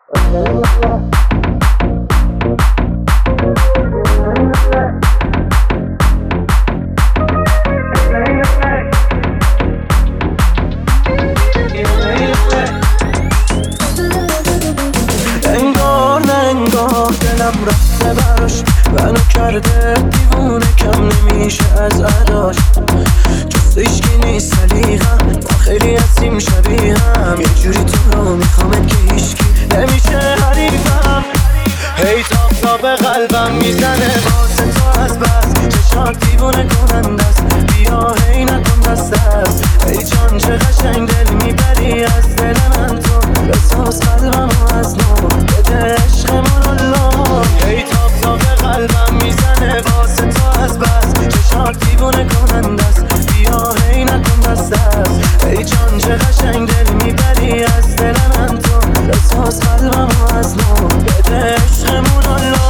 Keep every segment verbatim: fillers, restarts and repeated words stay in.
انگار نه انگار دلم رفته براش، منو کرده دیوونه، کم نمیشه از اداش. جستش که نیست سلیقم، ما خیلی هستیم شبیه هم، یه جوری تو رو میخوامت که هیچکی نمیشه حریفم. هی تاب تاب قلبم میزنه واسه تو از بس، چشات دیوونه کننده است، بیا هی نکن دست است. ای جان چه قشنگ دل میبری از دل من تو، بساز قلبمو از نو، بده عشقمون الله. هی تاب تاب قلبم میزنه واسه تو از بس، چشات دیوونه کننده است، بیا هی نکن دست است. ای جان چه قشنگ دل میبری از دل من تو، بساز قلبمو از نو، بده عشقمون الله.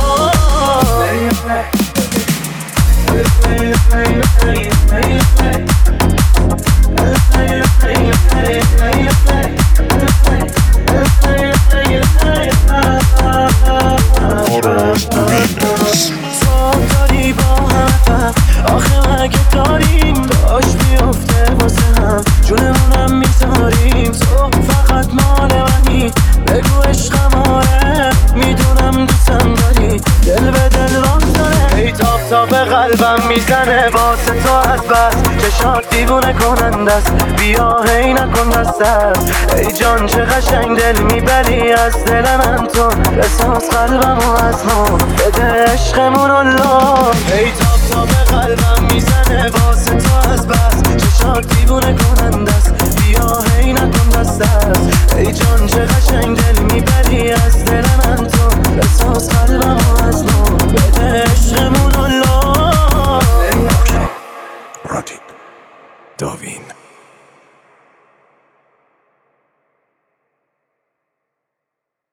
تو داری با هم آخه مگه داریم، داشت میفته واسه هم، جونمونم میذاریم. تو فقط مال منی، بگو عشقم آره، میدونم دوستم داری، دل به دل راه داره. ای تاب تاب قلبم میزنه واسه تو از بس، چشات دیوونه کننده است، بیا هی نکن دست است. ای جان چه قشنگ دل میبری از دل من تو، بساز قلبمو از نو، بده عشقمون الله. ای تاب تاب قلبم میزنه واسه تو از بس، چشات دیوونه کننده است، بیا هی نکن دست است. ای جان